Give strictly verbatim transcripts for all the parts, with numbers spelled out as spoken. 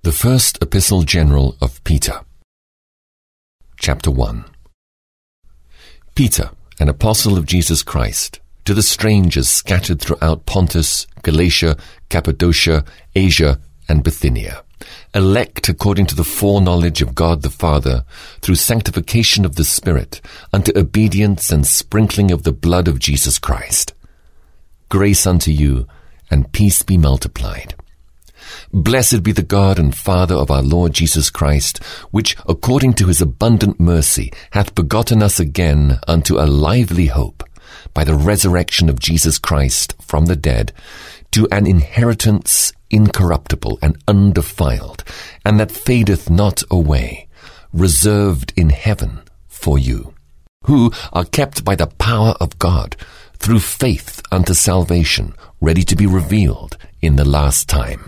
The First Epistle General of Peter. Chapter one. Peter, an apostle of Jesus Christ, to the strangers scattered throughout Pontus, Galatia, Cappadocia, Asia, and Bithynia, elect according to the foreknowledge of God the Father, through sanctification of the Spirit, unto obedience and sprinkling of the blood of Jesus Christ. Grace unto you, and peace be multiplied. Blessed be the God and Father of our Lord Jesus Christ, which, according to his abundant mercy, hath begotten us again unto a lively hope, by the resurrection of Jesus Christ from the dead, to an inheritance incorruptible and undefiled, and that fadeth not away, reserved in heaven for you, who are kept by the power of God, through faith unto salvation, ready to be revealed in the last time.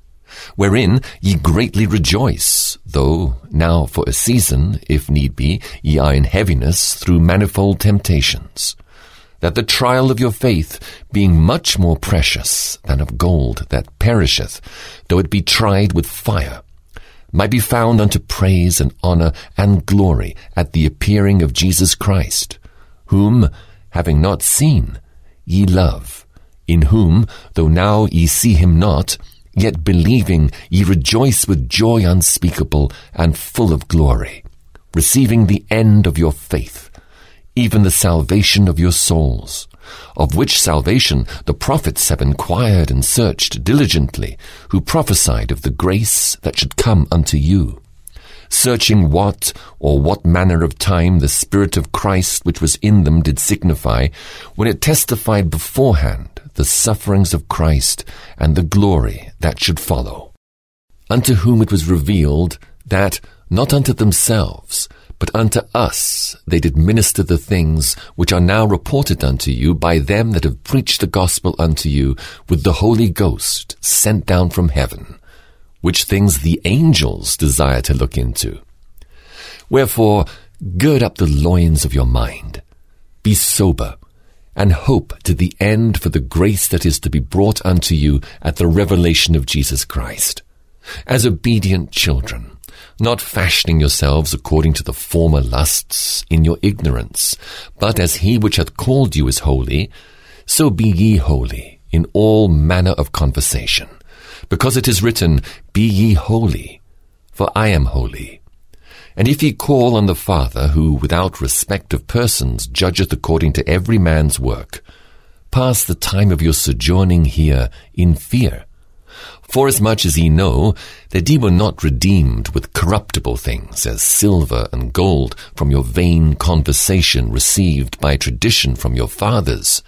Wherein ye greatly rejoice, though now for a season, if need be, ye are in heaviness through manifold temptations, that the trial of your faith, being much more precious than of gold that perisheth, though it be tried with fire, might be found unto praise and honour and glory at the appearing of Jesus Christ, whom, having not seen, ye love, in whom, though now ye see him not, yet believing ye rejoice with joy unspeakable and full of glory, receiving the end of your faith, even the salvation of your souls, of which salvation the prophets have inquired and searched diligently, who prophesied of the grace that should come unto you, searching what or what manner of time the Spirit of Christ which was in them did signify, when it testified beforehand the sufferings of Christ and the glory that should follow, unto whom it was revealed that, not unto themselves, but unto us they did minister the things which are now reported unto you by them that have preached the gospel unto you with the Holy Ghost sent down from heaven, which things the angels desire to look into. Wherefore, gird up the loins of your mind, be sober, and hope to the end for the grace that is to be brought unto you at the revelation of Jesus Christ, as obedient children, not fashioning yourselves according to the former lusts in your ignorance, but as he which hath called you is holy, so be ye holy in all manner of conversation, because it is written, Be ye holy, for I am holy. And if ye call on the Father, who without respect of persons judgeth according to every man's work, pass the time of your sojourning here in fear, forasmuch as ye know that ye were not redeemed with corruptible things, as silver and gold, from your vain conversation received by tradition from your fathers,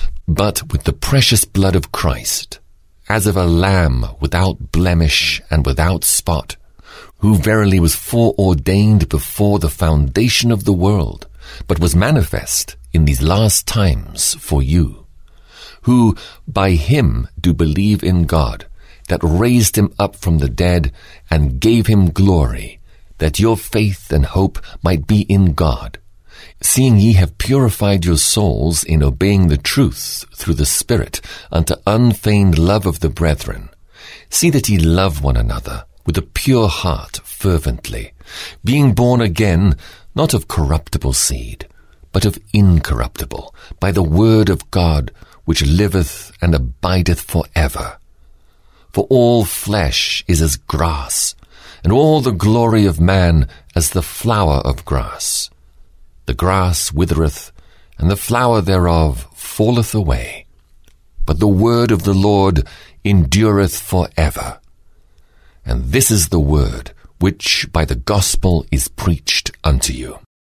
but with the precious blood of Christ, as of a lamb without blemish and without spot, who verily was foreordained before the foundation of the world, but was manifest in these last times for you, who by him do believe in God, that raised him up from the dead, and gave him glory, that your faith and hope might be in God, seeing ye have purified your souls in obeying the truth through the Spirit unto unfeigned love of the brethren. See that ye love one another with a pure heart fervently, being born again, not of corruptible seed, but of incorruptible, by the word of God, which liveth and abideth for ever. For all flesh is as grass, and all the glory of man as the flower of grass. The grass withereth, and the flower thereof falleth away. But the word of the Lord endureth for ever. And this is the word which by the gospel is preached unto you.